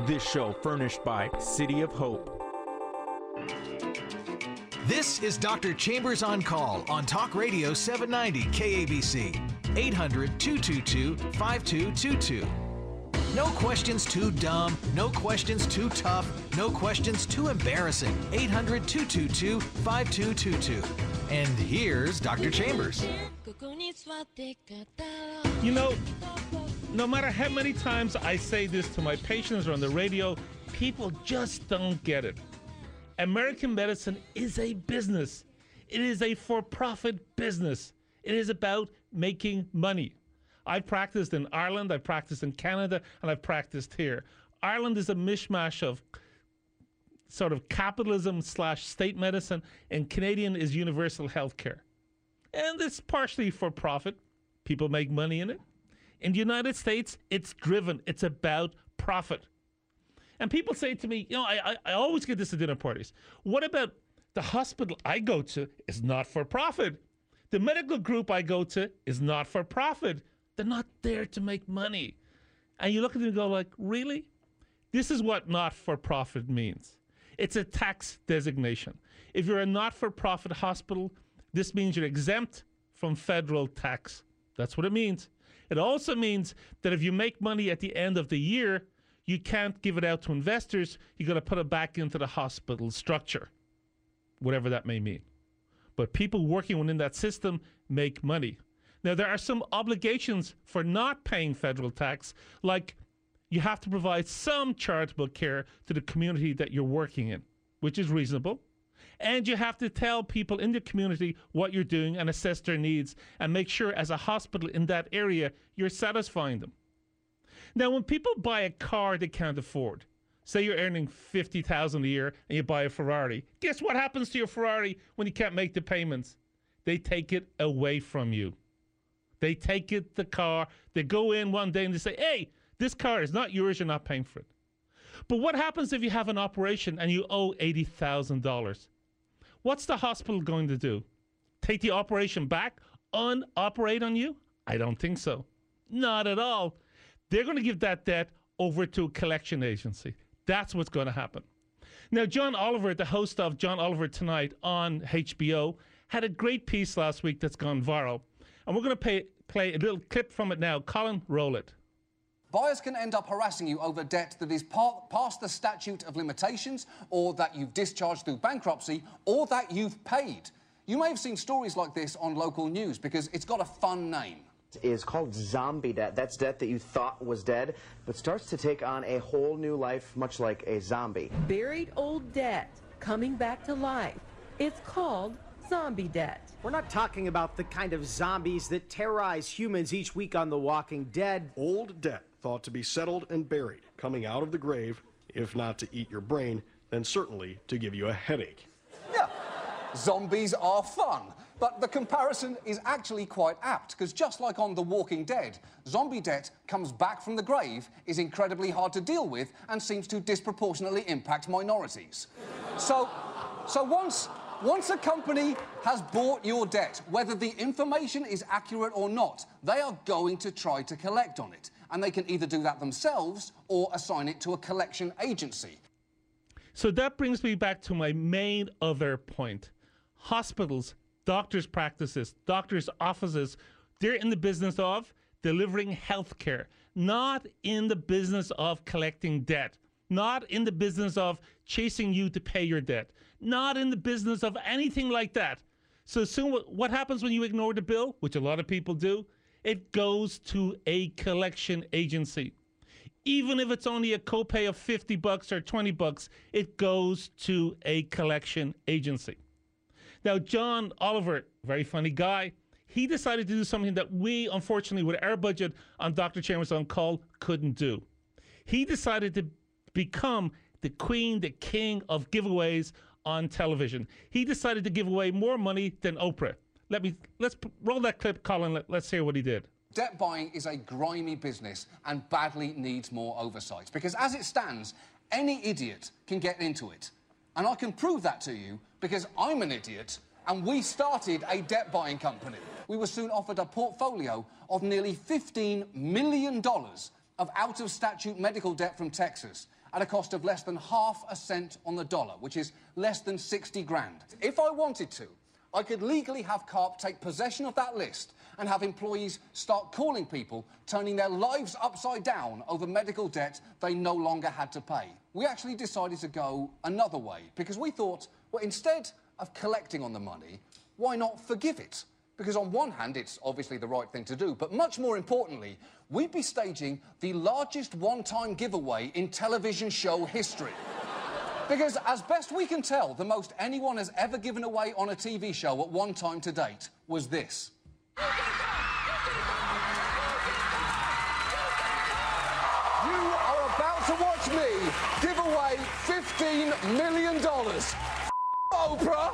This show furnished by City of Hope. This is Dr. Chambers on Call on Talk Radio 790 KABC. 800-222-5222. No questions too dumb, no questions too tough, no questions too embarrassing. 800-222-5222. And here's Dr. Chambers. You know, no matter how many times I say this to my patients or on the radio, people just don't get it. American medicine is a business. It is a for-profit business. It is about making money. I've practiced in Ireland, I've practiced in Canada, and I've practiced here. Ireland is a mishmash of sort of capitalism / state medicine, and Canadian is universal health care. And it's partially for profit. People make money in it. In the United States, it's driven. It's about profit. And people say to me, you know, I always get this at dinner parties. What about the hospital I go to is not for profit? The medical group I go to is not for profit. They're not there to make money. And you look at them and go like, really? This is what not-for-profit means. It's a tax designation. If you're a not-for-profit hospital, this means you're exempt from federal tax. That's what it means. It also means that if you make money at the end of the year, you can't give it out to investors. You got to put it back into the hospital structure, whatever that may mean. But people working within that system make money. Now, there are some obligations for not paying federal tax, like you have to provide some charitable care to the community that you're working in, which is reasonable. And you have to tell people in the community what you're doing and assess their needs and make sure as a hospital in that area, you're satisfying them. Now, when people buy a car they can't afford, say you're earning $50,000 a year and you buy a Ferrari, guess what happens to your Ferrari when you can't make the payments? They take it away from you. They take it, the car, they go in one day and they say, hey, this car is not yours, you're not paying for it. But what happens if you have an operation and you owe $80,000? What's the hospital going to do? Take the operation back, unoperate on you? I don't think so. Not at all. They're going to give that debt over to a collection agency. That's what's going to happen. Now, John Oliver, the host of John Oliver Tonight on HBO, had a great piece last week that's gone viral. And we're going to play a little clip from it now. Colin, roll it. Buyers can end up harassing you over debt that is past the statute of limitations, or that you've discharged through bankruptcy, or that you've paid. You may have seen stories like this on local news because it's got a fun name. Is called zombie debt. That's debt that you thought was dead, but starts to take on a whole new life, much like a zombie. Buried old debt coming back to life. It's called zombie debt. We're not talking about the kind of zombies that terrorize humans each week on The Walking Dead. Old debt thought to be settled and buried, coming out of the grave, if not to eat your brain, then certainly to give you a headache. Yeah, zombies are fun. But the comparison is actually quite apt, because just like on The Walking Dead, zombie debt comes back from the grave, is incredibly hard to deal with, and seems to disproportionately impact minorities. So once a company has bought your debt, whether the information is accurate or not, they are going to try to collect on it. And they can either do that themselves or assign it to a collection agency. So that brings me back to my main other point. Hospitals, doctors' practices, doctors' offices, they're in the business of delivering health care, not in the business of collecting debt, not in the business of chasing you to pay your debt, not in the business of anything like that. So soon, what happens when you ignore the bill, which a lot of people do? It goes to a collection agency. Even if it's only a copay of $50 or $20, it goes to a collection agency. Now, John Oliver, very funny guy, he decided to do something that we, unfortunately, with our budget on Dr. Chambers on Call, couldn't do. He decided to become the queen, the king of giveaways on television. He decided to give away more money than Oprah. Let's roll that clip, Colin. Let's hear what he did. Debt buying is a grimy business and badly needs more oversight, because as it stands, any idiot can get into it. And I can prove that to you because I'm an idiot and we started a debt buying company. We were soon offered a portfolio of nearly $15 million of out-of-statute medical debt from Texas at a cost of less than half a cent on the dollar, which is less than 60 grand. If I wanted to, I could legally have CARP take possession of that list and have employees start calling people, turning their lives upside down over medical debt they no longer had to pay. We actually decided to go another way because we thought, well, instead of collecting on the money, why not forgive it? Because on one hand, it's obviously the right thing to do, but much more importantly, we'd be staging the largest one-time giveaway in television show history. Because as best we can tell, the most anyone has ever given away on a TV show at one time to date was this. You are about to watch me give away $15 million. Oprah!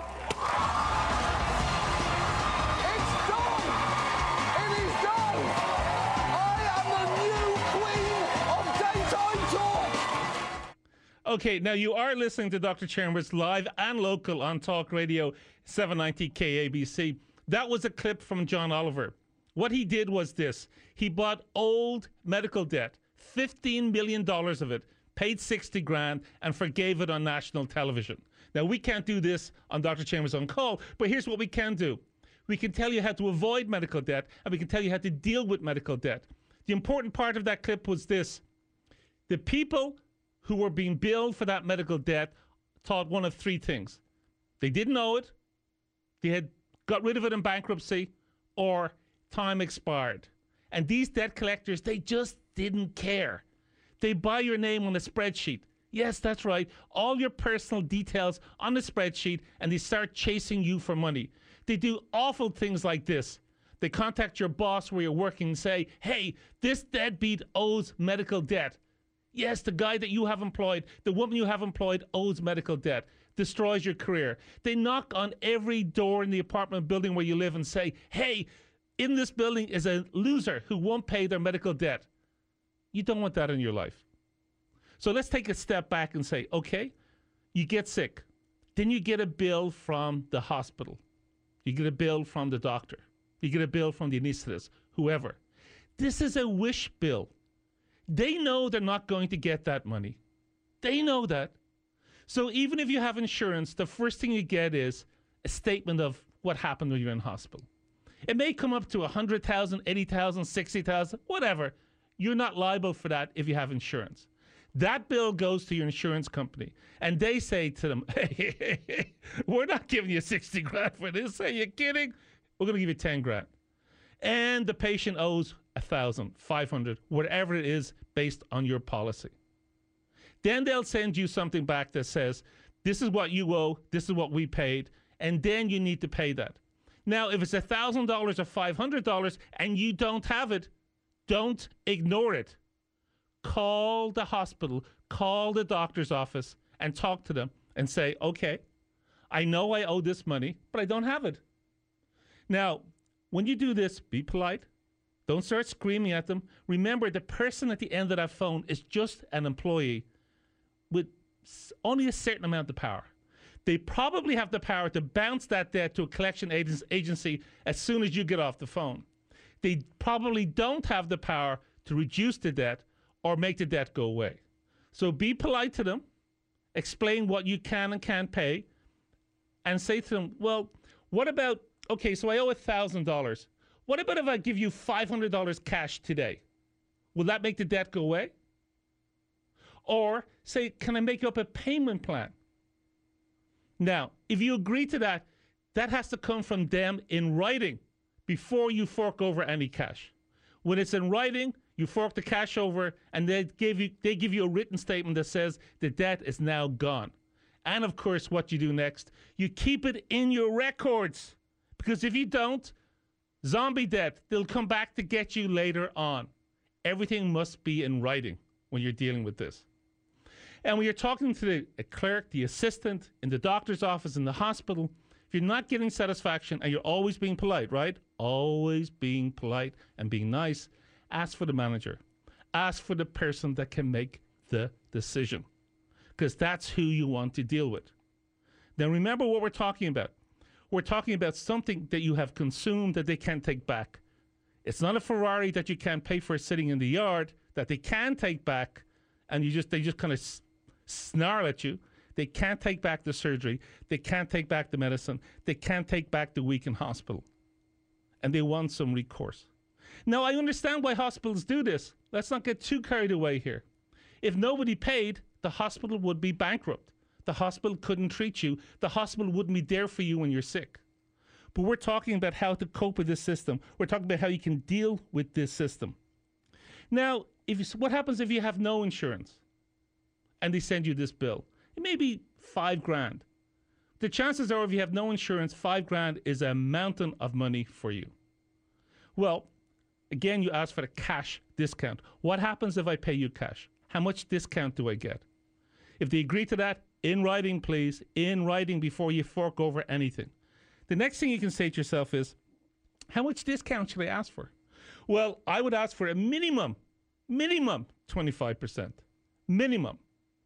Okay, now you are listening to Dr. Chambers live and local on Talk Radio 790 KABC. That was a clip from John Oliver. What he did was this. He bought old medical debt, $15 million of it, paid 60 grand, and forgave it on national television. Now, we can't do this on Dr. Chambers on Call, but here's what we can do. We can tell you how to avoid medical debt, and we can tell you how to deal with medical debt. The important part of that clip was this. The people who were being billed for that medical debt thought one of three things. They didn't know it, they had got rid of it in bankruptcy, or time expired. And these debt collectors, they just didn't care. They buy your name on a spreadsheet. Yes, that's right. All your personal details on the spreadsheet, and they start chasing you for money. They do awful things like this. They contact your boss where you're working and say, hey, this deadbeat owes medical debt. Yes, the guy that you have employed, the woman you have employed owes medical debt, destroys your career. They knock on every door in the apartment building where you live and say, hey, in this building is a loser who won't pay their medical debt. You don't want that in your life. So let's take a step back and say, okay, you get sick. Then you get a bill from the hospital. You get a bill from the doctor. You get a bill from the anesthetist, whoever. This is a wish bill. They know they're not going to get that money. They know that. So even if you have insurance, the first thing you get is a statement of what happened when you're in hospital. It may come up to 100,000, 80,000, 60,000, whatever. You're not liable for that if you have insurance. That bill goes to your insurance company, and they say to them, hey, we're not giving you 60 grand for this. Are you kidding? We're going to give you 10 grand. And the patient owes 1,000, 500, whatever it is based on your policy. Then they'll send you something back that says, this is what you owe, this is what we paid, and then you need to pay that. Now, if it's $1,000 or $500 and you don't have it, don't ignore it. Call the hospital, call the doctor's office, and talk to them and say, okay, I know I owe this money, but I don't have it. Now, when you do this, be polite. Don't start screaming at them. Remember, the person at the end of that phone is just an employee with only a certain amount of power. They probably have the power to bounce that debt to a collection agency as soon as you get off the phone. They probably don't have the power to reduce the debt or make the debt go away. So be polite to them, explain what you can and can't pay, and say to them, well, what about, okay, so I owe $1,000. What about if I give you $500 cash today? Will that make the debt go away? Or say, can I make up a payment plan? Now, if you agree to that, that has to come from them in writing before you fork over any cash. When it's in writing, you fork the cash over, and they give you a written statement that says the debt is now gone. And of course, what you do next, you keep it in your records. Because if you don't, zombie debt, they'll come back to get you later on. Everything must be in writing when you're dealing with this. And when you're talking to the clerk, the assistant, in the doctor's office, in the hospital, if you're not getting satisfaction and you're always being polite, right? Always being polite and being nice, ask for the manager. Ask for the person that can make the decision. Because that's who you want to deal with. Now remember what we're talking about. We're talking about something that you have consumed that they can't take back. It's not a Ferrari that you can't pay for sitting in the yard that they can take back, and they just kind of snarl at you. They can't take back the surgery. They can't take back the medicine. They can't take back the week in hospital. And they want some recourse. Now, I understand why hospitals do this. Let's not get too carried away here. If nobody paid, the hospital would be bankrupt. The hospital couldn't treat you. The hospital wouldn't be there for you when you're sick. But we're talking about how to cope with this system. We're talking about how you can deal with this system. Now, what happens if you have no insurance and they send you this bill? It may be $5,000. The chances are, if you have no insurance, $5,000 is a mountain of money for you. Well, again, you ask for a cash discount. What happens if I pay you cash? How much discount do I get? If they agree to that, in writing, please, in writing before you fork over anything. The next thing you can say to yourself is, how much discount should I ask for? Well, I would ask for a minimum 25%. Minimum.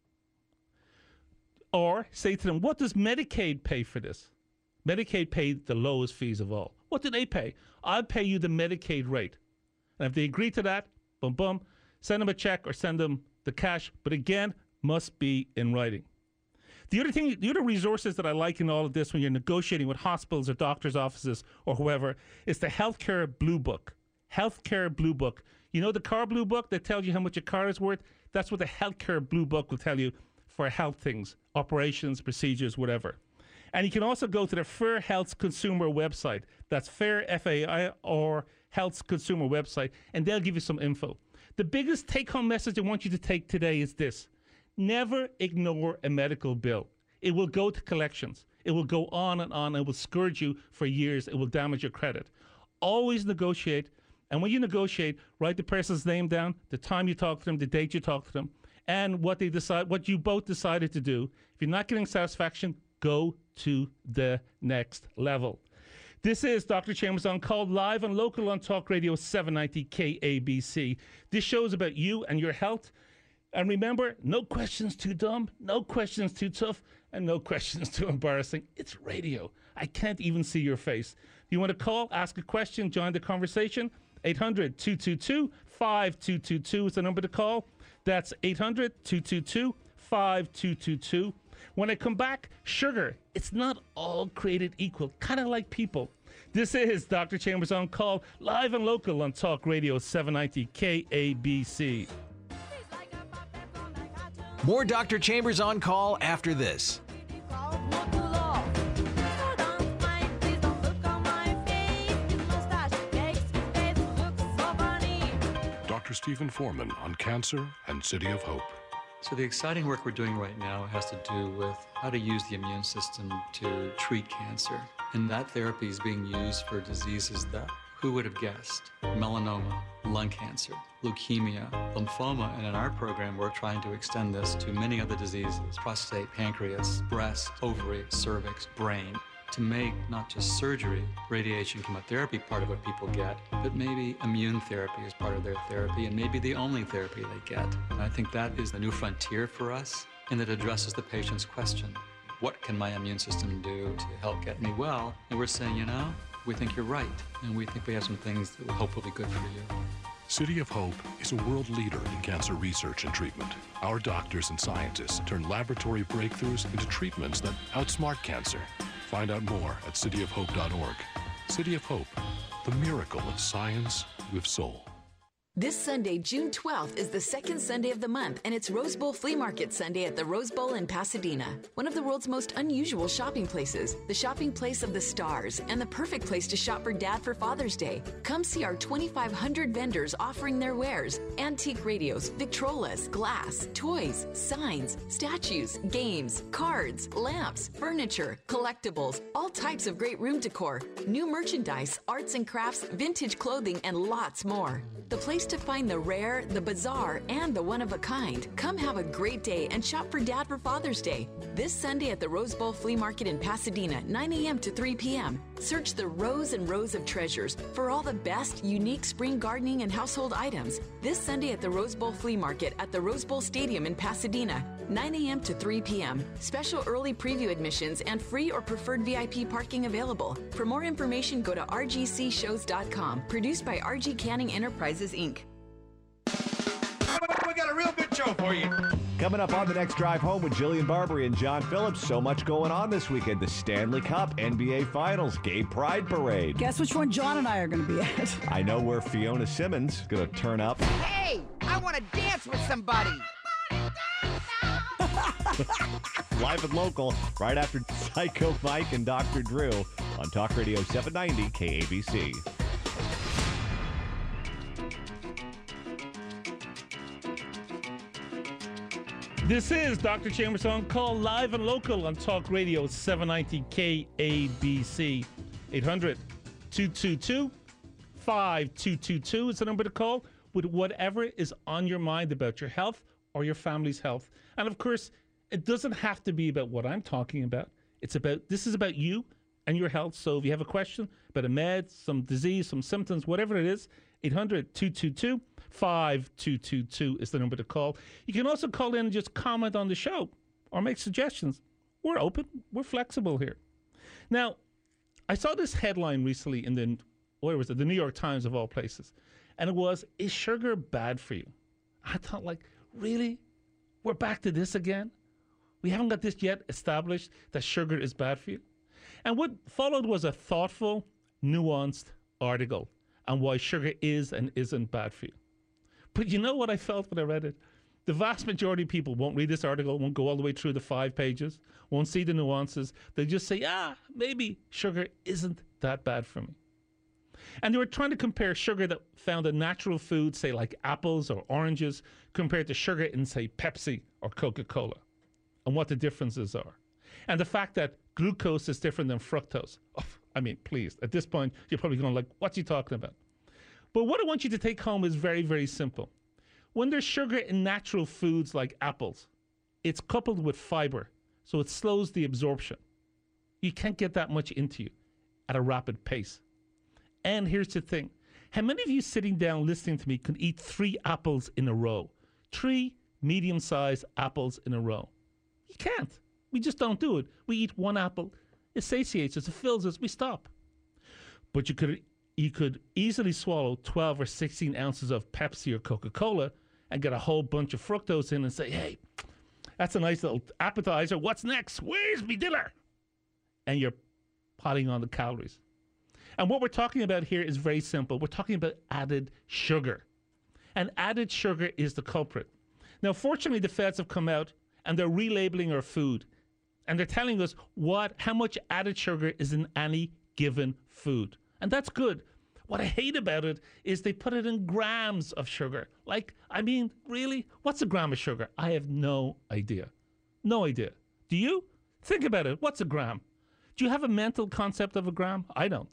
Or say to them, what does Medicaid pay for this? Medicaid paid the lowest fees of all. What do they pay? I'll pay you the Medicaid rate. And if they agree to that, boom, boom, send them a check or send them the cash. But again, must be in writing. The other resources that I like in all of this when you're negotiating with hospitals or doctors' offices or whoever is the Healthcare Blue Book. Healthcare Blue Book. You know the car blue book that tells you how much a car is worth? That's what the Healthcare Blue Book will tell you for health things, operations, procedures, whatever. And you can also go to the Fair Health Consumer website. That's Fair, F-A-I-R, Health Consumer website, and they'll give you some info. The biggest take-home message I want you to take today is this. Never ignore a medical bill. It will go to collections. It will go on. It will scourge you for years. It will damage your credit. Always negotiate. And when you negotiate, write the person's name down, the time you talk to them, the date you talk to them, and what you both decided to do. If you're not getting satisfaction, go to the next level. This is Dr. Chambers On Call, live and local on Talk Radio 790 KABC. This show is about you and your health. And remember, no questions too dumb, no questions too tough, and no questions too embarrassing. It's radio. I can't even see your face. If you want to call, ask a question, join the conversation, 800-222-5222 is the number to call. That's 800-222-5222. When I come back, sugar, it's not all created equal, kind of like people. This is Dr. Chambers On Call, live and local on Talk Radio 790 KABC. More Dr. Chambers On Call after this. Dr. Stephen Foreman on cancer and City of Hope. So the exciting work we're doing right now has to do with how to use the immune system to treat cancer. And that therapy is being used for diseases that, who would have guessed? Melanoma, lung cancer, leukemia, lymphoma, and in our program, we're trying to extend this to many other diseases, prostate, pancreas, breast, ovary, cervix, brain, to make not just surgery, radiation, chemotherapy part of what people get, but maybe immune therapy is part of their therapy and maybe the only therapy they get. And I think that is the new frontier for us, and it addresses the patient's question. What can my immune system do to help get me well? And we're saying, you know, we think you're right, and we think we have some things that we hope will be good for you. City of Hope is a world leader in cancer research and treatment. Our doctors and scientists turn laboratory breakthroughs into treatments that outsmart cancer. Find out more at cityofhope.org. City of Hope, the miracle of science with soul. This Sunday, June 12th, is the second Sunday of the month, and it's Rose Bowl Flea Market Sunday at the Rose Bowl in Pasadena, one of the world's most unusual shopping places, the shopping place of the stars, and the perfect place to shop for Dad for Father's Day. Come see our 2,500 vendors offering their wares, antique radios, Victrolas, glass, toys, signs, statues, games, cards, lamps, furniture, collectibles, all types of great room decor, new merchandise, arts and crafts, vintage clothing, and lots more. The place to find the rare, the bizarre, and the one-of-a-kind. Come have a great day and shop for Dad for Father's Day. This Sunday at the Rose Bowl Flea Market in Pasadena, 9 a.m. to 3 p.m. Search the rows and rows of treasures for all the best, unique spring gardening and household items. This Sunday at the Rose Bowl Flea Market at the Rose Bowl Stadium in Pasadena, 9 a.m. to 3 p.m. Special early preview admissions and free or preferred VIP parking available. For more information, go to rgcshows.com. Produced by RG Canning Enterprises, Inc. show for you. Coming up on the next drive home with Jillian Barbery and John Phillips. So much going on this weekend. The Stanley Cup, NBA Finals, Gay Pride Parade. Guess which one John and I are going to be at. I know where Fiona Simmons is going to turn up. Hey, I want to dance with somebody. Live and local, right after Psycho Mike and Dr. Drew on Talk Radio 790 KABC. This is Dr. Chambers on Call, live and local on Talk Radio 790 KABC. 800-222-5222 is the number to call with whatever is on your mind about your health or your family's health. And of course, it doesn't have to be about what I'm talking about. This is about you and your health. So if you have a question about a med, some disease, some symptoms, whatever it is, 800-222-5222 is the number to call. You can also call in and just comment on the show or make suggestions. We're open. We're flexible here. Now, I saw this headline recently in the New York Times of all places. And it was, is sugar bad for you? I thought, like, really? We're back to this again? We haven't got this yet established that sugar is bad for you? And what followed was a thoughtful, nuanced article on why sugar is and isn't bad for you. But you know what I felt when I read it? The vast majority of people won't read this article, won't go all the way through the 5 pages, won't see the nuances. They just say, maybe sugar isn't that bad for me. And they were trying to compare sugar that found in natural foods, say like apples or oranges, compared to sugar in, say, Pepsi or Coca-Cola, and what the differences are. And the fact that glucose is different than fructose. Oh, I mean, please, at this point, you're probably going like, what's he talking about? But what I want you to take home is very, very simple. When there's sugar in natural foods like apples, it's coupled with fiber, so it slows the absorption. You can't get that much into you at a rapid pace. And here's the thing. How many of you sitting down listening to me can eat 3 apples in a row? 3 medium-sized apples in a row. You can't. We just don't do it. We eat 1 apple. It satiates us. It fills us. We stop. But you could easily swallow 12 or 16 ounces of Pepsi or Coca-Cola and get a whole bunch of fructose in and say, hey, that's a nice little appetizer. What's next? Where's me dinner? And you're piling on the calories. And what we're talking about here is very simple. We're talking about added sugar. And added sugar is the culprit. Now, fortunately, the feds have come out and they're relabeling our food. And they're telling us how much added sugar is in any given food. And that's good. What I hate about it is they put it in grams of sugar. Like, I mean, really? What's a gram of sugar? I have no idea. No idea. Do you? Think about it. What's a gram? Do you have a mental concept of a gram? I don't.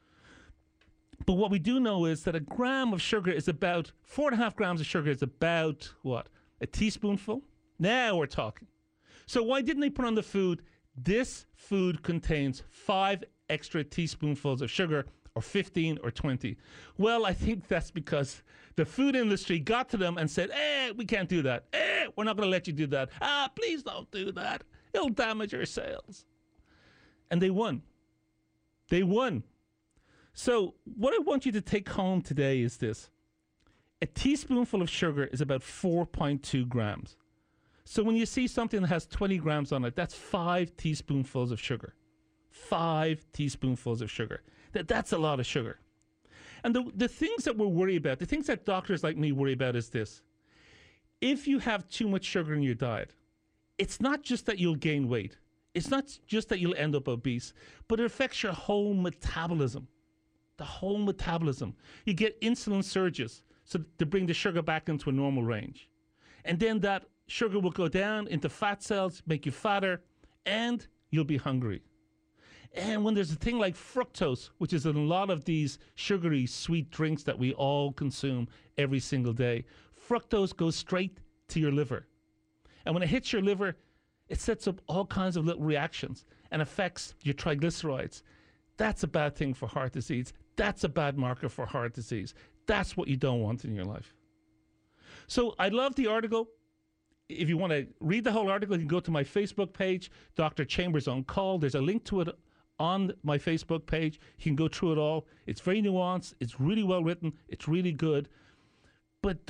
But what we do know is that a gram of sugar is about, 4.5 grams of sugar is about, what, a teaspoonful? Now we're talking. So why didn't they put on the food, this food contains 5 extra teaspoonfuls of sugar, or 15 or 20? Well, I think that's because the food industry got to them and said, we can't do that. We're not going to let you do that. Please don't do that. It'll damage our sales. And they won. They won. So what I want you to take home today is this. A teaspoonful of sugar is about 4.2 grams. So when you see something that has 20 grams on it, that's 5 teaspoonfuls of sugar. 5 teaspoonfuls of sugar. That's a lot of sugar. And the things that we're worried about, the things that doctors like me worry about is this. If you have too much sugar in your diet, it's not just that you'll gain weight. It's not just that you'll end up obese, but it affects your whole metabolism. The whole metabolism. You get insulin surges so to bring the sugar back into a normal range. And then that sugar will go down into fat cells, make you fatter, and you'll be hungry. And when there's a thing like fructose, which is in a lot of these sugary sweet drinks that we all consume every single day, fructose goes straight to your liver. And when it hits your liver, it sets up all kinds of little reactions and affects your triglycerides. That's a bad thing for heart disease. That's a bad marker for heart disease. That's what you don't want in your life. So I love the article. If you want to read the whole article, you can go to my Facebook page, Dr. Chambers on Call. There's a link to it on my Facebook page. You can go through it all. It's very nuanced. It's really well written. It's really good. But don't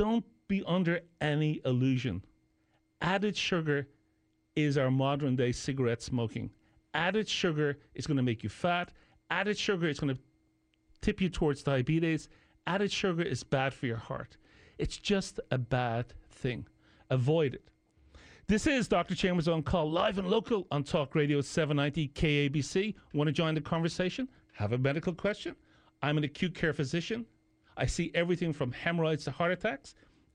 be under any illusion. Added sugar is our modern day cigarette smoking. Added sugar is going to make you fat. Added sugar is going to tip you towards diabetes. Added sugar is bad for your heart. It's just a bad thing. Avoid it. This is Dr. Chambers on Call, live and local on Talk Radio 790 KABC. Want to join the conversation? Have a medical question? I'm an acute care physician. I see everything from hemorrhoids to heart attacks.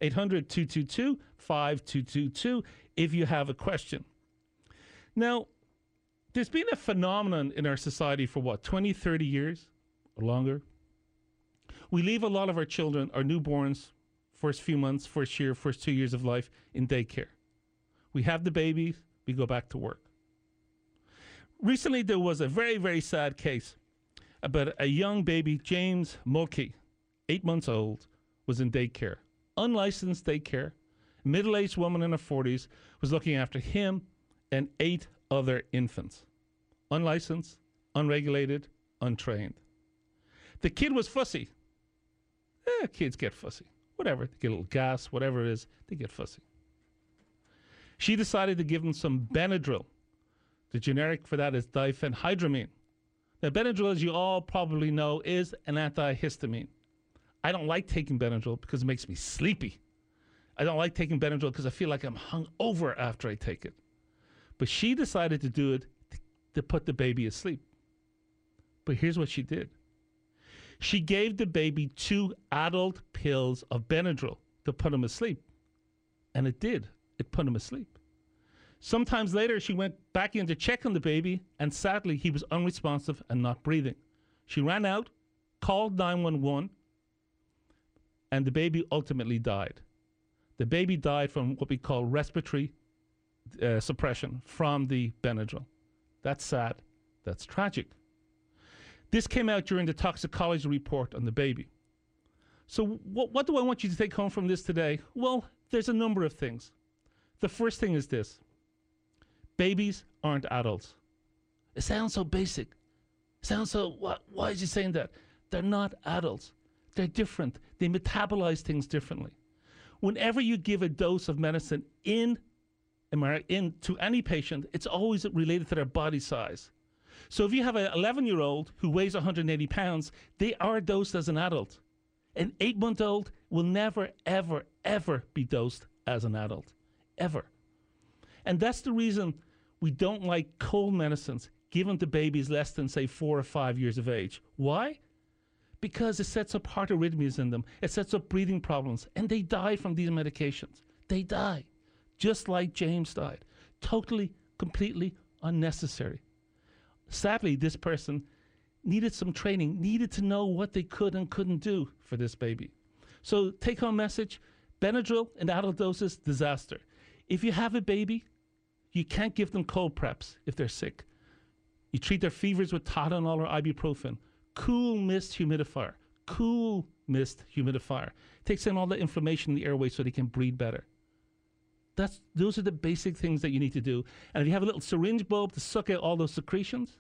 800-222-5222 if you have a question. Now, there's been a phenomenon in our society for 20, 30 years or longer. We leave a lot of our children, our newborns, first few months, first year, first 2 years of life in daycare. We have the babies, we go back to work. Recently, there was a very, very sad case about a young baby, James Mulkey, 8 months old, was in daycare. Unlicensed daycare. Middle-aged woman in her 40s was looking after him and 8 other infants. Unlicensed, unregulated, untrained. The kid was fussy. Kids get fussy. Whatever. They get a little gas, whatever it is, they get fussy. She decided to give him some Benadryl. The generic for that is diphenhydramine. Now, Benadryl, as you all probably know, is an antihistamine. I don't like taking Benadryl because it makes me sleepy. I don't like taking Benadryl because I feel like I'm hungover after I take it. But she decided to do it to put the baby asleep. But here's what she did. She gave the baby 2 adult pills of Benadryl to put him asleep. And it did. It put him asleep. Sometimes later, she went back in to check on the baby, and sadly, he was unresponsive and not breathing. She ran out, called 911, and the baby ultimately died. The baby died from what we call respiratory suppression from the Benadryl. That's sad. That's tragic. This came out during the toxicology report on the baby. So what do I want you to take home from this today? Well, there's a number of things. The first thing is this. Babies aren't adults. It sounds so basic. It sounds so, why is he saying that? They're not adults. They're different. They metabolize things differently. Whenever you give a dose of medicine to any patient, it's always related to their body size. So if you have an 11-year-old who weighs 180 pounds, they are dosed as an adult. An 8-month-old will never, ever, ever be dosed as an adult. Ever. And that's the reason we don't like cold medicines given to babies less than, say, 4 or 5 years of age. Why? Because it sets up heart arrhythmias in them. It sets up breathing problems. And they die from these medications. They die. Just like James died. Totally, completely unnecessary. Sadly, this person needed some training, needed to know what they could and couldn't do for this baby. So take-home message, Benadryl in adult doses, disaster. If you have a baby, you can't give them cold preps if they're sick. You treat their fevers with Tylenol or ibuprofen. Cool mist humidifier. Cool mist humidifier. Takes in all the inflammation in the airway so they can breathe better. Those are the basic things that you need to do. And if you have a little syringe bulb to suck out all those secretions,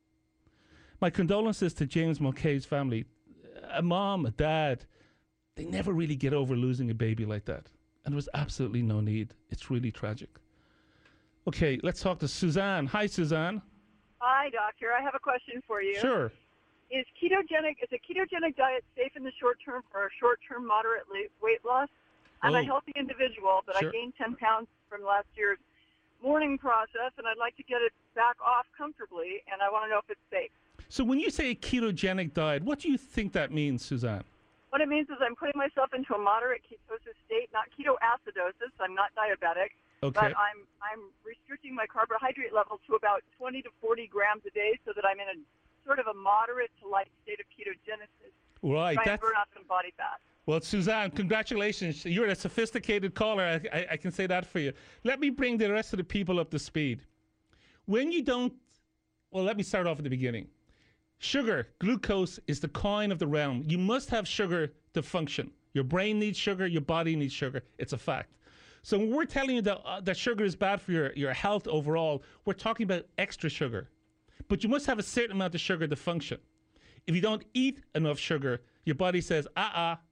my condolences to James Mulcahy's family. A mom, a dad, they never really get over losing a baby like that. And there was absolutely no need. It's really tragic. Okay, let's talk to Suzanne. Hi, Suzanne. Hi, doctor. I have a question for you. Sure. Is a ketogenic diet safe in the short term for a short-term moderate weight loss? I'm a healthy individual, but Sure. I gained 10 pounds from last year's morning process, and I'd like to get it back off comfortably, and I want to know if it's safe. So when you say a ketogenic diet, what do you think that means, Suzanne? What it means is I'm putting myself into a moderate ketosis state, not ketoacidosis. I'm not diabetic, Okay. but I'm restricting my carbohydrate level to about 20 to 40 grams a day so that I'm in a sort of a moderate to light state of ketogenesis. Right. Trying to burn off some body fat. Well, Suzanne, congratulations. You're a sophisticated caller. I can say that for you. Let me bring the rest of the people up to speed. When you don't, well, let me start off at the beginning. Sugar, glucose, is the coin of the realm. You must have sugar to function. Your brain needs sugar. Your body needs sugar. It's a fact. So when we're telling you that sugar is bad for your health overall, we're talking about extra sugar. But you must have a certain amount of sugar to function. If you don't eat enough sugar, your body says,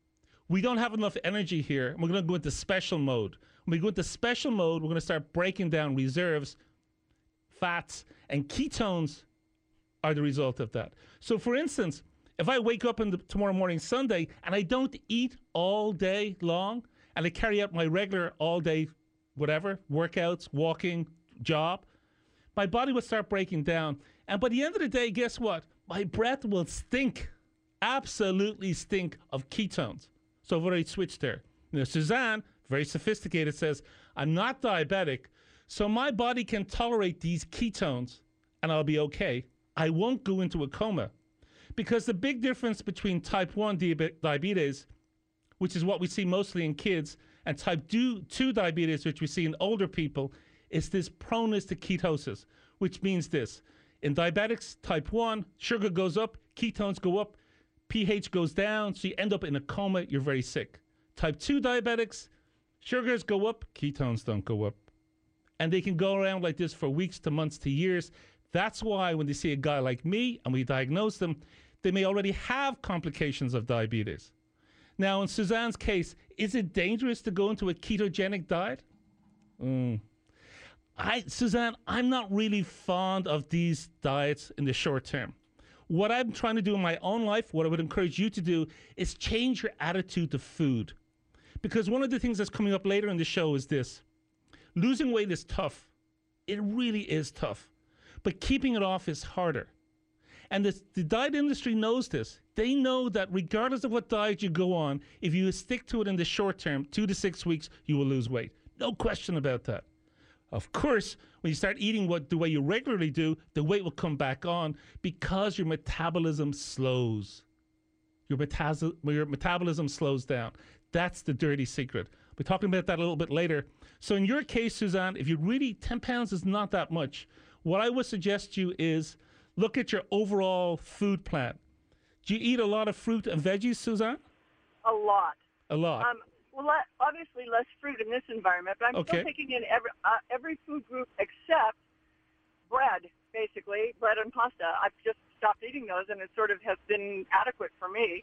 we don't have enough energy here, and we're going to go into special mode. When we go into special mode, we're going to start breaking down reserves, fats, and ketones are the result of that. So, for instance, if I wake up tomorrow morning, Sunday, and I don't eat all day long, and I carry out my regular all-day whatever, workouts, walking, job, my body will start breaking down. And by the end of the day, guess what? My breath will stink, absolutely stink of ketones. So I've already switched there. Suzanne, very sophisticated, says, I'm not diabetic, so my body can tolerate these ketones, and I'll be okay. I won't go into a coma. Because the big difference between type 1 diabetes, which is what we see mostly in kids, and type 2 diabetes, which we see in older people, is this proneness to ketosis, which means this. In diabetics, type 1, sugar goes up, ketones go up, pH goes down, so you end up in a coma, you're very sick. Type 2 diabetics, sugars go up, ketones don't go up. And they can go around like this for weeks to months to years. That's why when they see a guy like me and we diagnose them, they may already have complications of diabetes. Now, in Suzanne's case, is it dangerous to go into a ketogenic diet? Suzanne, I'm not really fond of these diets in the short term. What I'm trying to do in my own life, what I would encourage you to do, is change your attitude to food. Because one of the things that's coming up later in the show is this. Losing weight is tough. It really is tough. But keeping it off is harder. And the diet industry knows this. They know that regardless of what diet you go on, if you stick to it in the short term, 2 to 6 weeks, you will lose weight. No question about that. Of course, when you start eating the way you regularly do, the weight will come back on because your metabolism slows. Your metabolism slows down. That's the dirty secret. We're talking about that a little bit later. So in your case, Suzanne, if you really, 10 pounds is not that much. What I would suggest you is look at your overall food plan. Do you eat a lot of fruit and veggies, Suzanne? A lot. A lot. Well, obviously less fruit in this environment, but I'm still taking in every food group except bread, basically, bread and pasta. I've just stopped eating those, and it sort of has been adequate for me.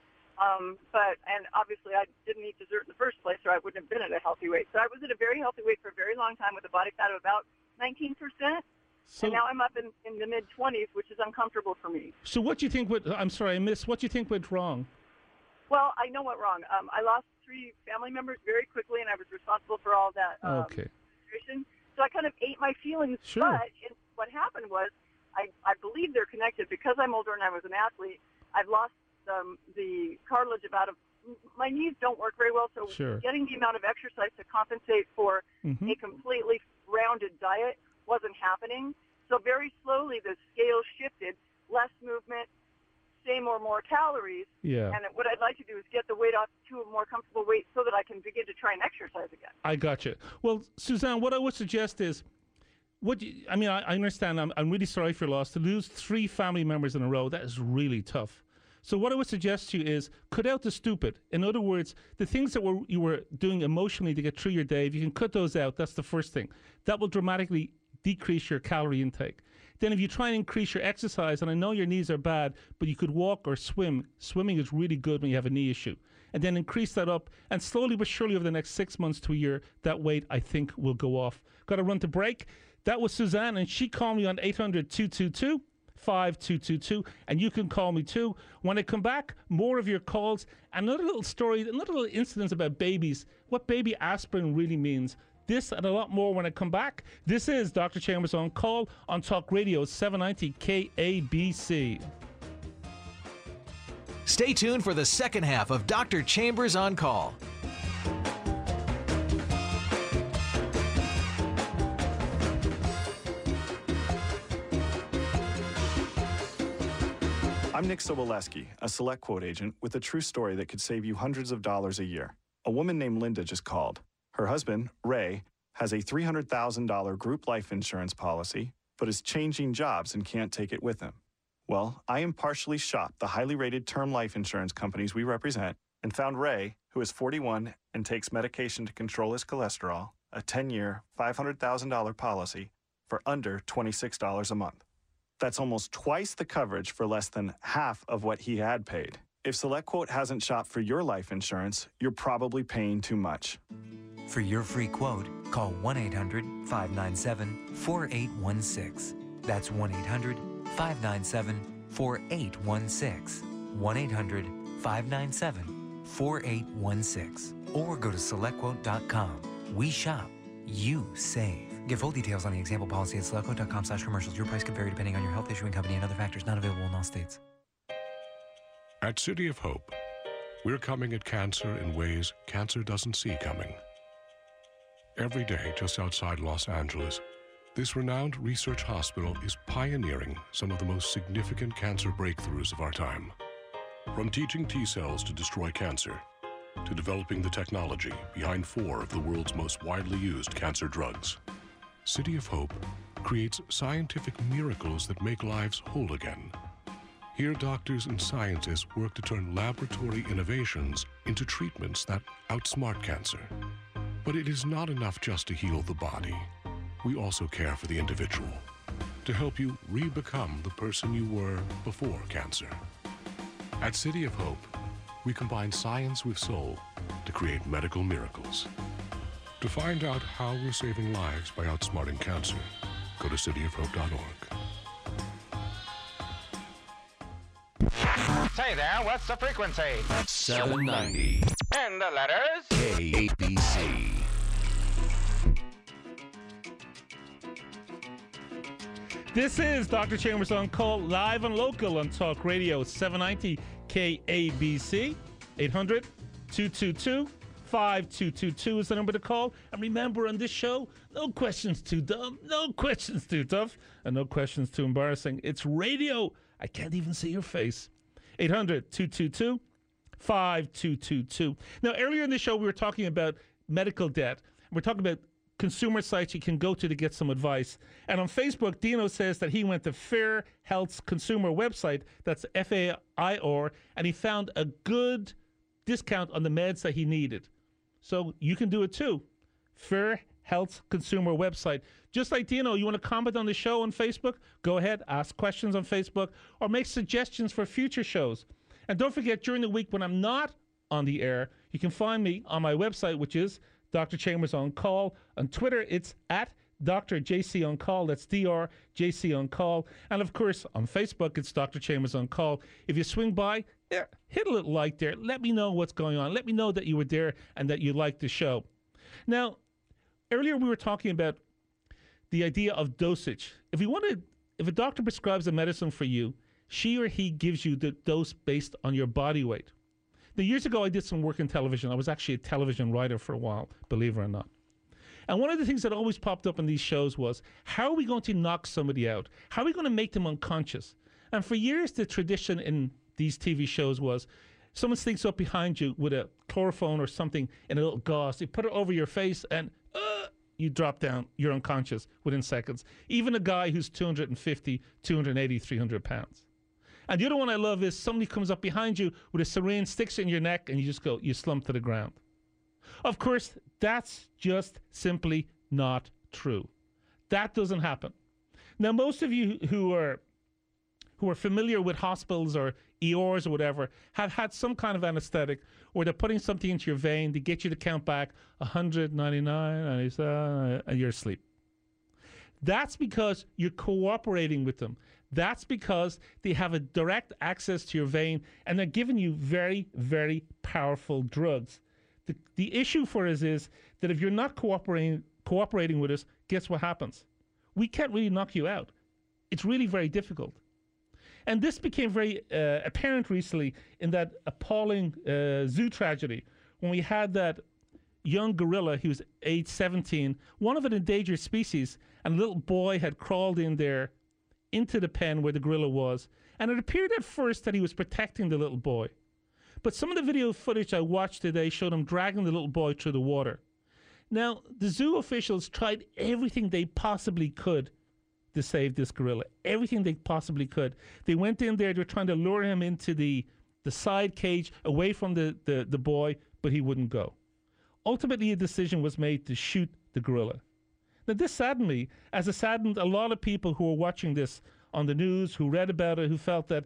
And obviously I didn't eat dessert in the first place, or I wouldn't have been at a healthy weight. So I was at a very healthy weight for a very long time with a body fat of about 19%. So, and now I'm up in the mid-20s, which is uncomfortable for me. So what do you think I'm sorry, I missed. What do you think went wrong? Well, I know what wrong. I lost 3 family members very quickly, and I was responsible for all that situation. So I kind of ate my feelings. Sure. But what happened was, I believe they're connected. Because I'm older and I was an athlete, I've lost the cartilage out of my knees don't work very well. So getting the amount of exercise to compensate for a completely rounded diet wasn't happening. So very slowly the scale shifted, less movement, same or more calories. Yeah. And what I'd like to do is get the weight off to a more comfortable weight so that I can begin to try and exercise again. I got you. Well, Suzanne, what I would suggest is, I understand. I'm really sorry for your loss. To lose 3 family members in a row, that is really tough. So what I would suggest to you is cut out the stupid. In other words, the things that you were doing emotionally to get through your day, if you can cut those out, that's the first thing. That will dramatically decrease your calorie intake. Then if you try and increase your exercise, and I know your knees are bad, but you could walk or swim. Swimming is really good when you have a knee issue. And then increase that up, and slowly but surely over the next 6 months to a year, that weight, I think, will go off. Got to run to break. That was Suzanne, and she called me on 800-222-5222, and you can call me too. When I come back, more of your calls. Another little story, another little incident about babies, what baby aspirin really means. This and a lot more when I come back. This is Dr. Chambers on Call on Talk Radio 790 KABC. Stay tuned for the second half of Dr. Chambers on Call. I'm Nick Soboleski, a Select Quote agent with a true story that could save you hundreds of dollars a year. A woman named Linda just called. Her husband, Ray, has a $300,000 group life insurance policy, but is changing jobs and can't take it with him. Well, I impartially shopped the highly rated term life insurance companies we represent and found Ray, who is 41 and takes medication to control his cholesterol, a 10-year, $500,000 policy for under $26 a month. That's almost twice the coverage for less than half of what he had paid. If SelectQuote hasn't shopped for your life insurance, you're probably paying too much. For your free quote, call 1-800-597-4816. That's 1-800-597-4816. 1-800-597-4816. Or go to SelectQuote.com. We shop. You save. Get full details on the example policy at SelectQuote.com/commercials. Your price can vary depending on your health, issuing company, and other factors. Not available in all states. At City of Hope, we're coming at cancer in ways cancer doesn't see coming. Every day, just outside Los Angeles, this renowned research hospital is pioneering some of the most significant cancer breakthroughs of our time. From teaching T-cells to destroy cancer, to developing the technology behind 4 of the world's most widely used cancer drugs, City of Hope creates scientific miracles that make lives whole again. Here, doctors and scientists work to turn laboratory innovations into treatments that outsmart cancer. But it is not enough just to heal the body. We also care for the individual, to help you re-become the person you were before cancer. At City of Hope, we combine science with soul to create medical miracles. To find out how we're saving lives by outsmarting cancer, go to cityofhope.org. Say there, what's the frequency? 790. And the letters? KABC. This is Dr. Chambers on Call, live and local on Talk Radio 790 KABC. 800-222-5222 is the number to call. And remember, on this show, no questions too dumb, no questions too tough, and no questions too embarrassing. It's radio. I can't even see your face. 800-222-5222. Now, earlier in the show, we were talking about medical debt. We're talking about consumer sites you can go to get some advice. And on Facebook, Dino says that he went to Fair Health's consumer website, that's FAIR, and he found a good discount on the meds that he needed. So you can do it too. Fair Health's consumer website. Just like Dino, you want to comment on the show on Facebook? Go ahead, ask questions on Facebook, or make suggestions for future shows. And don't forget, during the week when I'm not on the air, you can find me on my website, which is Dr. Chambers on Call. On Twitter, it's at Dr. JC on Call. That's DRJC on Call. And of course, on Facebook, it's Dr. Chambers on Call. If you swing by, hit a little like there. Let me know what's going on. Let me know that you were there and that you liked the show. Now, earlier we were talking about the idea of dosage. If a doctor prescribes a medicine for you, she or he gives you the dose based on your body weight. Now, years ago, I did some work in television. I was actually a television writer for a while, believe it or not. And one of the things that always popped up in these shows was, how are we going to knock somebody out? How are we going to make them unconscious? And for years, the tradition in these TV shows was, someone sneaks up behind you with a chlorophone or something in a little gauze. They put it over your face and you drop down. You're unconscious within seconds. Even a guy who's 250, 280, 300 pounds. And the other one I love is somebody comes up behind you with a syringe, sticks it in your neck, and you slump to the ground. Of course, that's just simply not true. That doesn't happen. Now, most of you who are familiar with hospitals or ERs or whatever have had some kind of anesthetic where they're putting something into your vein to get you to count back 100, 99, 97, and you're asleep. That's because you're cooperating with them. That's because they have a direct access to your vein and they're giving you very, very powerful drugs. The issue for us is that if you're not cooperating with us, guess what happens? We can't really knock you out. It's really very difficult. And this became very apparent recently in that appalling zoo tragedy when we had that young gorilla, he was age 17, one of an endangered species, and a little boy had crawled in there into the pen where the gorilla was, and it appeared at first that he was protecting the little boy. But some of the video footage I watched today showed him dragging the little boy through the water. Now, the zoo officials tried everything they possibly could to save this gorilla, everything they possibly could. They went in there, they were trying to lure him into the side cage away from the boy, but he wouldn't go. Ultimately, a decision was made to shoot the gorilla. Now, this saddened me, as it saddened a lot of people who were watching this on the news, who read about it, who felt that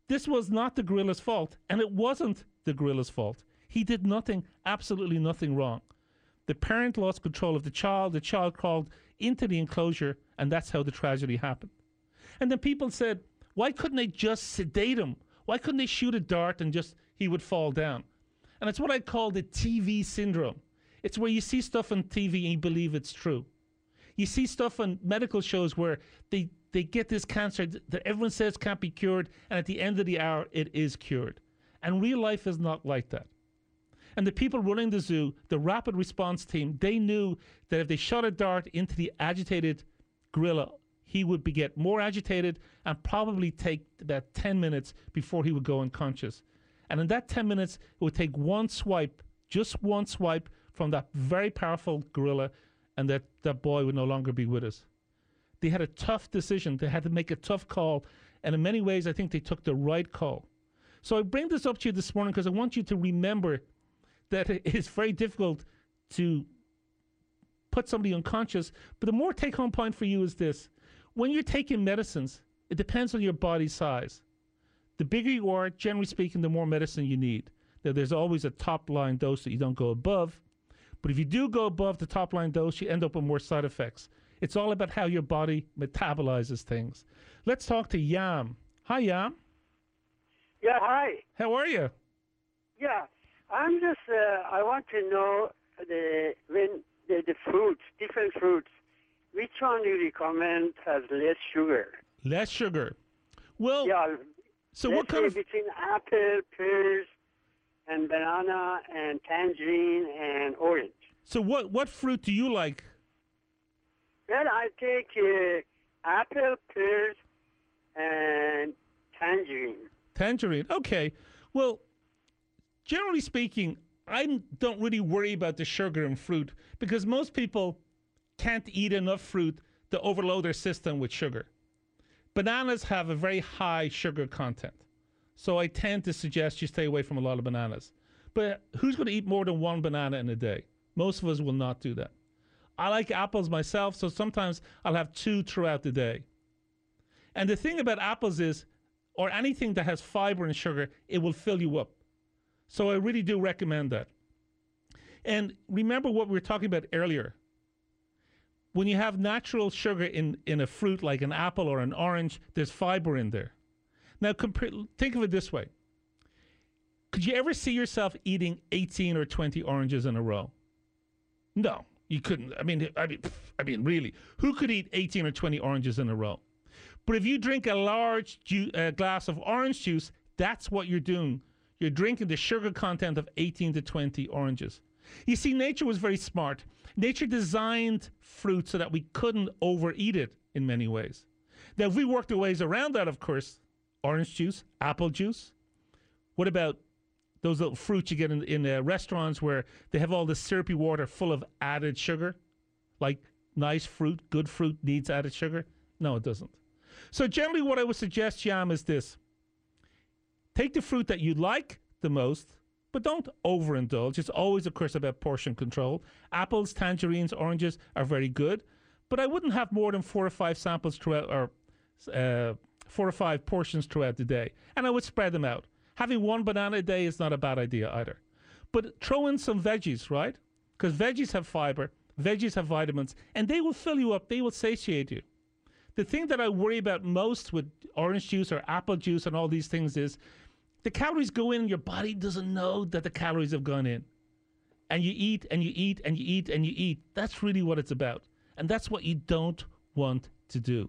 This was not the gorilla's fault, and it wasn't the gorilla's fault. He did nothing, absolutely nothing wrong. The parent lost control of the child crawled into the enclosure, and that's how the tragedy happened. And then people said, why couldn't they just sedate him? Why couldn't they shoot a dart and just he would fall down? And it's what I call the TV syndrome. It's where you see stuff on TV and you believe it's true. You see stuff on medical shows where they get this cancer that everyone says can't be cured, and at the end of the hour, it is cured. And real life is not like that. And the people running the zoo, the rapid response team, they knew that if they shot a dart into the agitated gorilla, he would get more agitated and probably take about 10 minutes before he would go unconscious. And in that 10 minutes, it would take one swipe, just one swipe from that very powerful gorilla, and that boy would no longer be with us. They had a tough decision. They had to make a tough call. And in many ways, I think they took the right call. So I bring this up to you this morning because I want you to remember that it is very difficult to put somebody unconscious. But the more take-home point for you is this. When you're taking medicines, it depends on your body size. The bigger you are, generally speaking, the more medicine you need. Now, there's always a top-line dose that you don't go above. But if you do go above the top-line dose, you end up with more side effects. It's all about how your body metabolizes things. Let's talk to Yam. Hi, Yam. Yeah, hi. How are you? Yeah, I'm just, I want to know the fruits, different fruits. Which one do you recommend has less sugar? Less sugar. Well, yeah. So what kind of... between apple, pears, and banana, and tangerine, and orange. So what fruit do you like? Well, I take apple, pears, and tangerine. Tangerine. Okay. Well, generally speaking, I don't really worry about the sugar in fruit because most people can't eat enough fruit to overload their system with sugar. Bananas have a very high sugar content. So I tend to suggest you stay away from a lot of bananas. But who's going to eat more than one banana in a day? Most of us will not do that. I like apples myself, so sometimes I'll have 2 throughout the day. And the thing about apples is, or anything that has fiber and sugar, it will fill you up. So I really do recommend that. And remember what we were talking about earlier. When you have natural sugar in a fruit like an apple or an orange, there's fiber in there. Now, think of it this way. Could you ever see yourself eating 18 or 20 oranges in a row? No, you couldn't. I mean, really, who could eat 18 or 20 oranges in a row? But if you drink a large glass of orange juice, that's what you're doing. You're drinking the sugar content of 18 to 20 oranges. You see, nature was very smart. Nature designed fruit so that we couldn't overeat it in many ways. Now, if we worked the ways around that, of course, orange juice, apple juice. What about those little fruits you get in restaurants where they have all this syrupy water full of added sugar? Like nice fruit, good fruit needs added sugar? No, it doesn't. So generally what I would suggest, Yam, is this. Take the fruit that you like the most, but don't overindulge. It's always, of course, about portion control. Apples, tangerines, oranges are very good, but I wouldn't have more than 4 or 5 samples throughout, or 4 or 5 portions throughout the day. And I would spread them out. Having 1 banana a day is not a bad idea either. But throw in some veggies, right? Because veggies have fiber, veggies have vitamins, and they will fill you up. They will satiate you. The thing that I worry about most with orange juice or apple juice and all these things is the calories go in and your body doesn't know that the calories have gone in. And you eat and you eat and you eat and you eat. That's really what it's about. And that's what you don't want to do.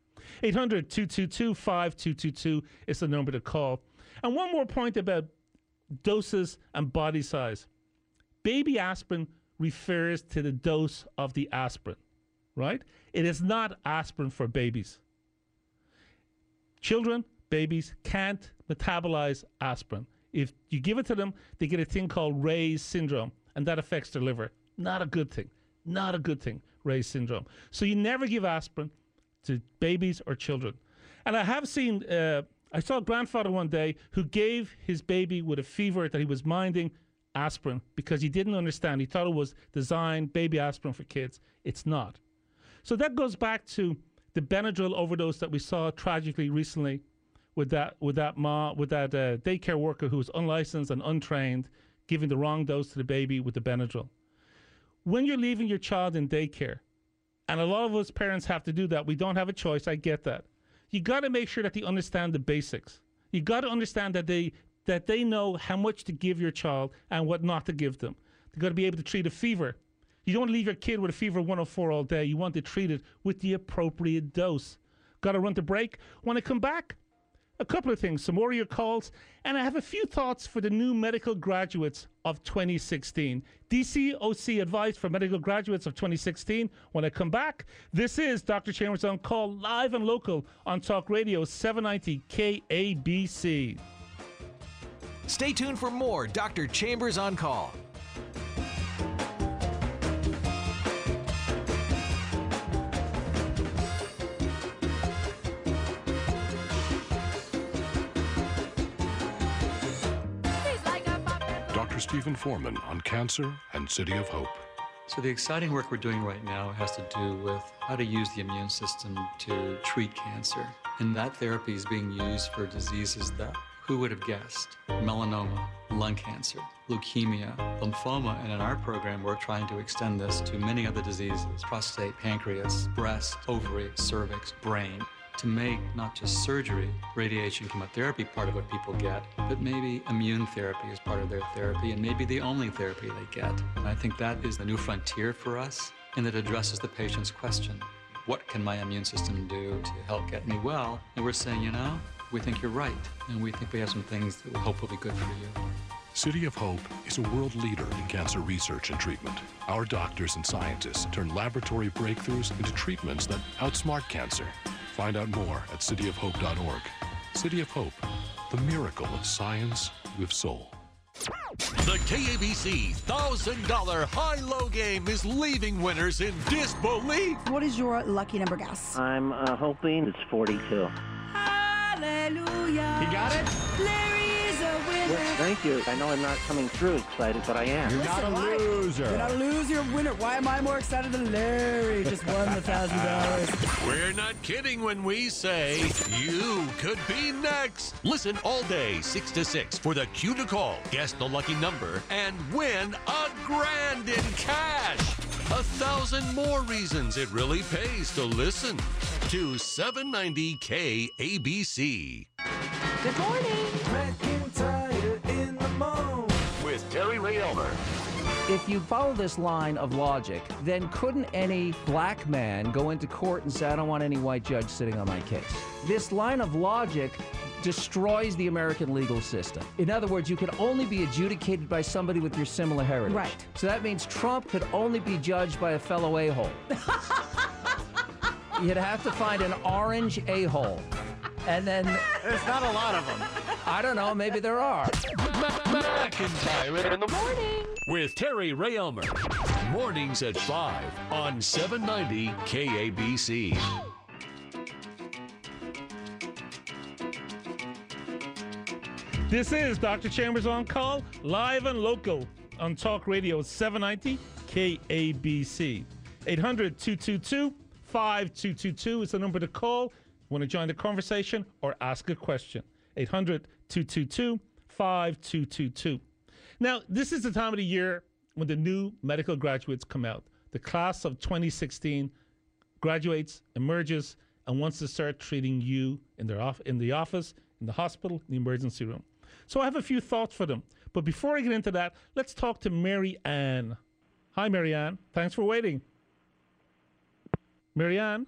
800-222-5222 is the number to call. And one more point about doses and body size. Baby aspirin refers to the dose of the aspirin, right? It is not aspirin for babies. Children, babies can't metabolize aspirin. If you give it to them, they get a thing called Ray's syndrome, and that affects their liver. Not a good thing. Not a good thing, Ray's syndrome. So you never give aspirin to babies or children. And I have seen, I saw a grandfather one day who gave his baby with a fever that he was minding aspirin because he didn't understand. He thought it was designed, baby aspirin for kids. It's not. So that goes back to the Benadryl overdose that we saw tragically recently with that daycare worker who was unlicensed and untrained, giving the wrong dose to the baby with the Benadryl. When you're leaving your child in daycare, and a lot of us parents have to do that, we don't have a choice, I get that. You got to make sure that they understand the basics. You got to understand that they know how much to give your child and what not to give them. They've got to be able to treat a fever. You don't want to leave your kid with a fever of 104 all day. You want to treat it with the appropriate dose. Got to run to break. When I come back, a couple of things, some more of your calls, and I have a few thoughts for the new medical graduates of 2016. DCOC advice for medical graduates of 2016. When I come back, this is Dr. Chambers on Call, live and local on Talk Radio 790 KABC. Stay tuned for more Dr. Chambers on Call. Dr. Stephen Foreman on cancer and City of Hope. So the exciting work we're doing right now has to do with how to use the immune system to treat cancer. And that therapy is being used for diseases that, who would have guessed? Melanoma, lung cancer, leukemia, lymphoma, and in our program, we're trying to extend this to many other diseases: prostate, pancreas, breast, ovary, cervix, brain, to make not just surgery, radiation, chemotherapy part of what people get, but maybe immune therapy is part of their therapy, and maybe the only therapy they get. And I think that is the new frontier for us, and it addresses the patient's question: what can my immune system do to help get me well? And we're saying, you know, we think you're right, and we think we have some things that we hope will be good for you. City of Hope is a world leader in cancer research and treatment. Our doctors and scientists turn laboratory breakthroughs into treatments that outsmart cancer. Find out more at cityofhope.org. City of Hope, the miracle of science with soul. The KABC $1,000 high-low game is leaving winners in disbelief. What is your lucky number guess? I'm hoping it's 42. Hallelujah. You got it? Larry is a winner. Well, thank you. I know I'm not coming through excited, but I am. You're not a loser. You're not a loser, you're a winner. Why am I more excited than Larry? Just won the $1,000. We're not kidding when we say you could be next. Listen all day, 6 to 6, for the cue to call, guess the lucky number, and win $1,000 in cash. 1,000 more reasons it really pays to listen to 790 KABC. Good morning. McIntyre in the morning with Terry Ray Elmer. If you follow this line of logic, then couldn't any black man go into court and say, I don't want any white judge sitting on my case? This line of logic destroys the American legal system. In other words, you could only be adjudicated by somebody with your similar heritage. Right. So that means Trump could only be judged by a fellow a-hole. You'd have to find an orange a-hole. And then... There's not a lot of them. I don't know, maybe there are. McIntyre in the morning with Terry Ray Elmer. Mornings at 5 on 790 KABC. This is Dr. Chambers on Call, live and local on Talk Radio 790 KABC. 800-222-5222 is the number to call. Want to join the conversation or ask a question? 800-222-5222. Now, this is the time of the year when the new medical graduates come out. The class of 2016 graduates, emerges, and wants to start treating you in the office, in the hospital, in the emergency room. So I have a few thoughts for them. But before I get into that, let's talk to Mary Ann. Hi, Mary Ann. Thanks for waiting. Mary Ann?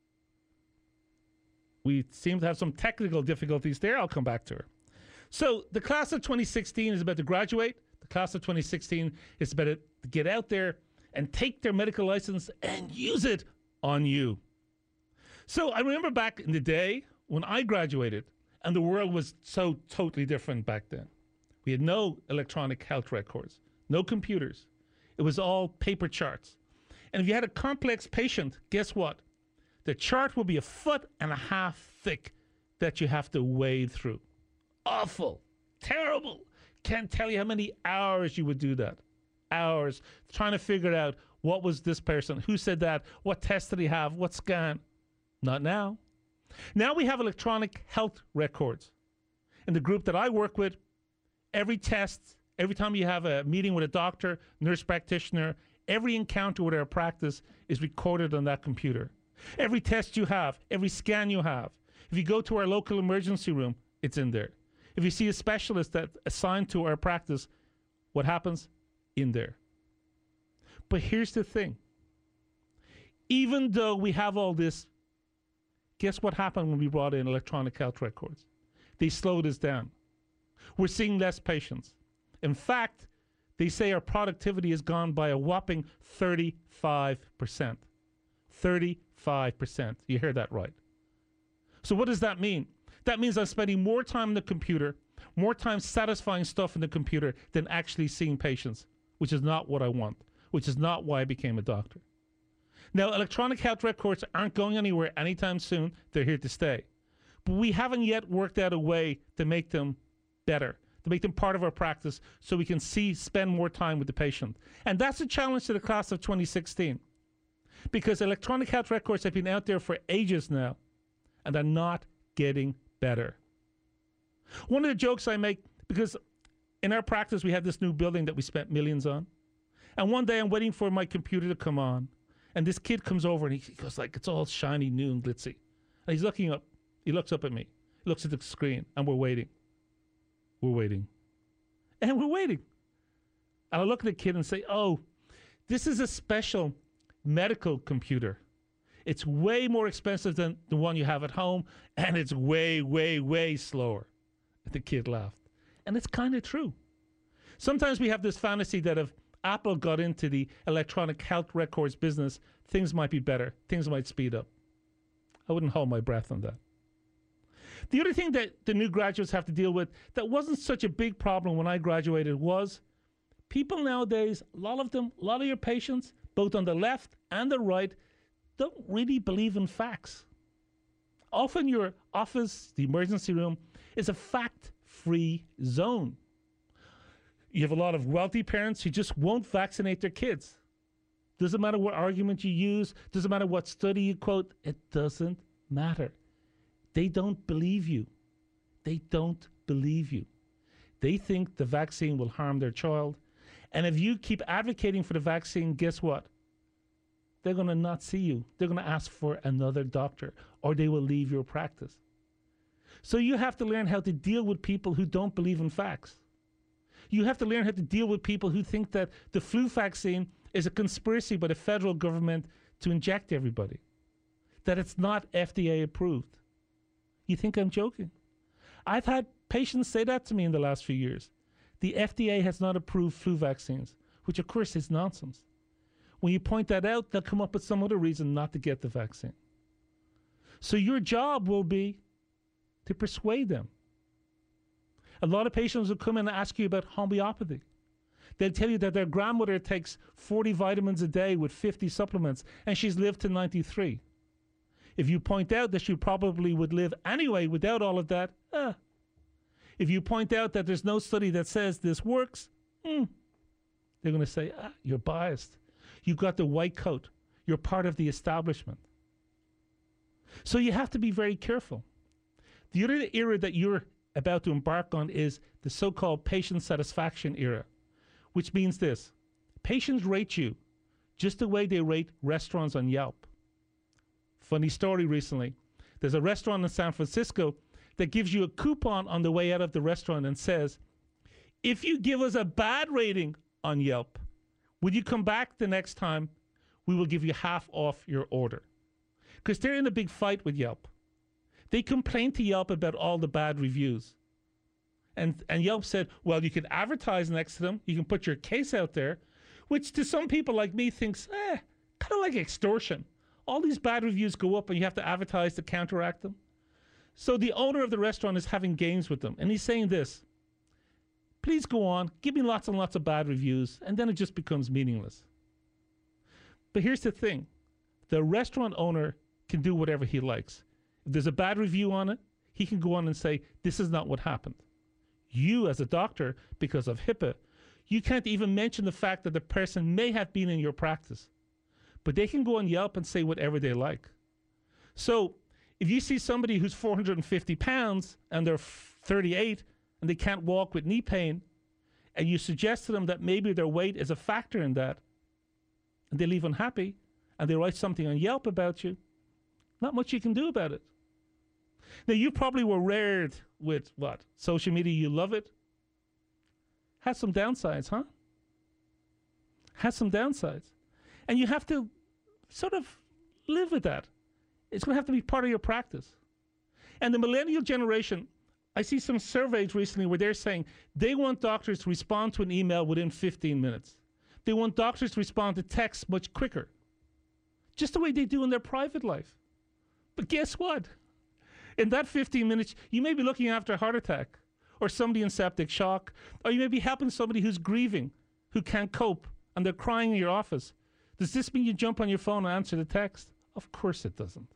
We seem to have some technical difficulties there. I'll come back to her. So the class of 2016 is about to graduate. The class of 2016 is about to get out there and take their medical license and use it on you. So I remember back in the day when I graduated, and the world was so totally different back then. We had no electronic health records, no computers. It was all paper charts. And if you had a complex patient, guess what? The chart will be 1.5 feet thick that you have to wade through. Awful. Terrible. Can't tell you how many hours you would do that. Hours trying to figure out what was this person, who said that, what test did he have, what scan. Not now. Now we have electronic health records. In the group that I work with, every test, every time you have a meeting with a doctor, nurse practitioner, every encounter with our practice is recorded on that computer. Every test you have, every scan you have. If you go to our local emergency room, it's in there. If you see a specialist that's assigned to our practice, what happens? In there. But here's the thing. Even though we have all this, guess what happened when we brought in electronic health records? They slowed us down. We're seeing less patients. In fact, they say our productivity has gone by a whopping 35%. 35%. You hear that right. So what does that mean? That means I'm spending more time on the computer, more time satisfying stuff in the computer than actually seeing patients, which is not what I want, which is not why I became a doctor. Now, electronic health records aren't going anywhere anytime soon. They're here to stay. But we haven't yet worked out a way to make them better, to make them part of our practice so we can spend more time with the patient. And that's a challenge to the class of 2016. Because electronic health records have been out there for ages now, and they're not getting better. One of the jokes I make, because in our practice we have this new building that we spent millions on, and one day I'm waiting for my computer to come on, and this kid comes over and he goes like, it's all shiny, new and glitzy. And he's looking up. He looks up at me. He looks at the screen, and we're waiting. We're waiting. And we're waiting. And I look at the kid and say, oh, this is a special medical computer. It's way more expensive than the one you have at home, and it's way, way, way slower. The kid laughed. And it's kind of true. Sometimes we have this fantasy that if Apple got into the electronic health records business, things might be better. Things might speed up. I wouldn't hold my breath on that. The other thing that the new graduates have to deal with that wasn't such a big problem when I graduated was people nowadays, a lot of your patients, both on the left and the right, don't really believe in facts. Often your office, the emergency room, is a fact-free zone. You have a lot of wealthy parents who just won't vaccinate their kids. Doesn't matter what argument you use, doesn't matter what study you quote, it doesn't matter. They don't believe you. They don't believe you. They think the vaccine will harm their child. And if you keep advocating for the vaccine, guess what? They're going to not see you. They're going to ask for another doctor, or they will leave your practice. So you have to learn how to deal with people who don't believe in facts. You have to learn how to deal with people who think that the flu vaccine is a conspiracy by the federal government to inject everybody, that it's not FDA approved. You think I'm joking? I've had patients say that to me in the last few years. The FDA has not approved flu vaccines, which of course is nonsense. When you point that out, they'll come up with some other reason not to get the vaccine. So your job will be to persuade them. A lot of patients will come in and ask you about homeopathy. They'll tell you that their grandmother takes 40 vitamins a day with 50 supplements, and she's lived to 93. If you point out that she probably would live anyway without all of that, If you point out that there's no study that says this works, they're going to say, you're biased. You've got the white coat. You're part of the establishment. So you have to be very careful. The other era that you're about to embark on is the so-called patient satisfaction era, which means this. Patients rate you just the way they rate restaurants on Yelp. Funny story recently. There's a restaurant in San Francisco that gives you a coupon on the way out of the restaurant and says, if you give us a bad rating on Yelp, would you come back the next time? We will give you half off your order. Because they're in a big fight with Yelp. They complained to Yelp about all the bad reviews. And Yelp said, well, you can advertise next to them. You can put your case out there, which to some people like me thinks, kind of like extortion. All these bad reviews go up and you have to advertise to counteract them. So the owner of the restaurant is having games with them. And he's saying this, please go on, give me lots and lots of bad reviews, and then it just becomes meaningless. But here's the thing. The restaurant owner can do whatever he likes. If there's a bad review on it, he can go on and say, this is not what happened. You, as a doctor, because of HIPAA, you can't even mention the fact that the person may have been in your practice. But they can go on Yelp and say whatever they like. So If you see somebody who's 450 pounds and they're 38 and they can't walk with knee pain, and you suggest to them that maybe their weight is a factor in that, and they leave unhappy, and they write something on Yelp about you, not much you can do about it. Now, you probably were reared with, what, social media, you love it? Has some downsides, huh? Has some downsides. And you have to sort of live with that. It's going to have to be part of your practice. And the millennial generation, I see some surveys recently where they're saying they want doctors to respond to an email within 15 minutes. They want doctors to respond to texts much quicker. Just the way they do in their private life. But guess what? In that 15 minutes, you may be looking after a heart attack or somebody in septic shock, or you may be helping somebody who's grieving, who can't cope, and they're crying in your office. Does this mean you jump on your phone and answer the text? Of course it doesn't.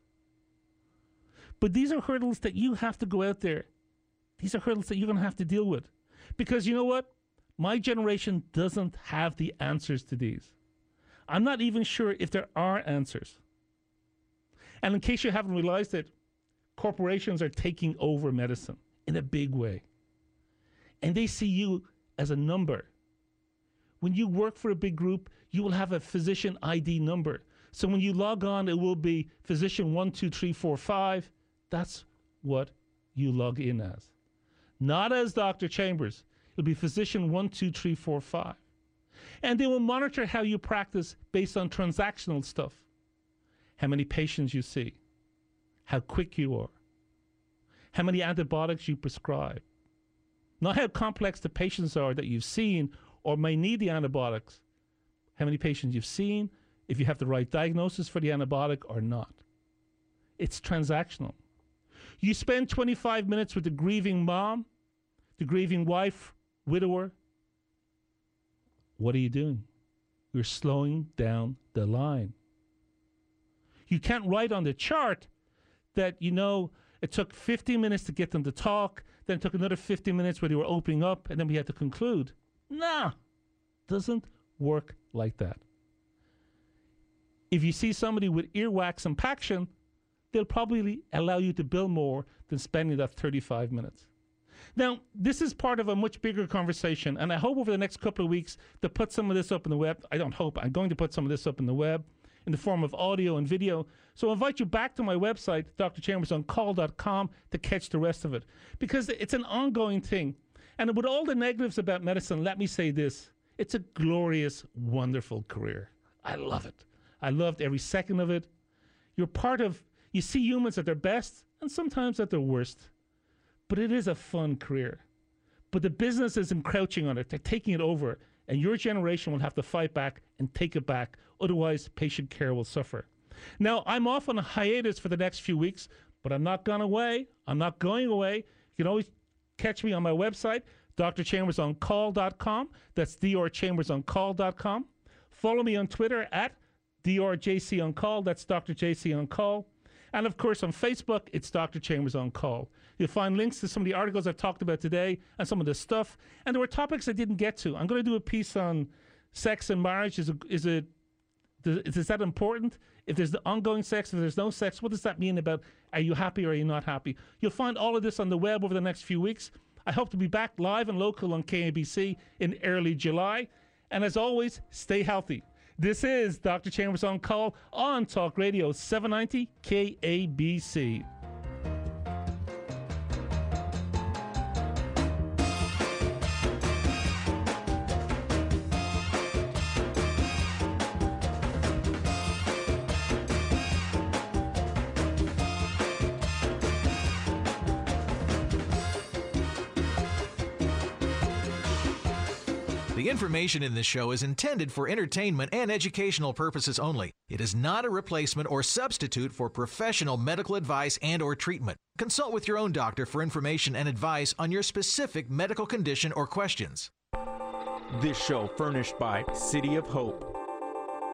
But these are hurdles that you have to go out there. These are hurdles that you're going to have to deal with. Because you know what? My generation doesn't have the answers to these. I'm not even sure if there are answers. And in case you haven't realized it, corporations are taking over medicine in a big way. And they see you as a number. When you work for a big group, you will have a physician ID number. So when you log on, it will be physician 12345. That's what you log in as. Not as Dr. Chambers. It'll be physician 12345. And they will monitor how you practice based on transactional stuff. How many patients you see. How quick you are. How many antibiotics you prescribe. Not how complex the patients are that you've seen or may need the antibiotics. How many patients you've seen, if you have the right diagnosis for the antibiotic or not. It's transactional. You spend 25 minutes with the grieving mom, the grieving wife, widower. What are you doing? You're slowing down the line. You can't write on the chart that, you know, it took 15 minutes to get them to talk, then it took another 15 minutes where they were opening up, and then we had to conclude. Nah, doesn't work like that. If you see somebody with earwax impaction, they'll probably allow you to bill more than spending that 35 minutes. Now, this is part of a much bigger conversation, and I hope over the next couple of weeks to put some of this up on the web. I don't hope. I'm going to put some of this up on the web in the form of audio and video. So I invite you back to my website, drchambersoncall.com, to catch the rest of it. Because it's an ongoing thing. And with all the negatives about medicine, let me say this. It's a glorious, wonderful career. I love it. I loved every second of it. You're part of, you see humans at their best and sometimes at their worst. But it is a fun career. But the business is encroaching on it. They're taking it over. And your generation will have to fight back and take it back. Otherwise, patient care will suffer. Now, I'm off on a hiatus for the next few weeks, but I'm not gone away. I'm not going away. You can always catch me on my website, drchambersoncall.com. That's drchambersoncall.com. Follow me on Twitter at drjconcall. That's Dr. JC on Call. And, of course, on Facebook, it's Dr. Chambers on Call. You'll find links to some of the articles I've talked about today and some of the stuff. And there were topics I didn't get to. I'm going to do a piece on sex and marriage. Is that important? If there's the ongoing sex, if there's no sex, what does that mean about are you happy or are you not happy? You'll find all of this on the web over the next few weeks. I hope to be back live and local on KABC in early July. And as always, stay healthy. This is Dr. Chambers on Call on Talk Radio 790 KABC. The information in this show is intended for entertainment and educational purposes only. It is not a replacement or substitute for professional medical advice and/or treatment. Consult with your own doctor for information and advice on your specific medical condition or questions. This show furnished by City of Hope.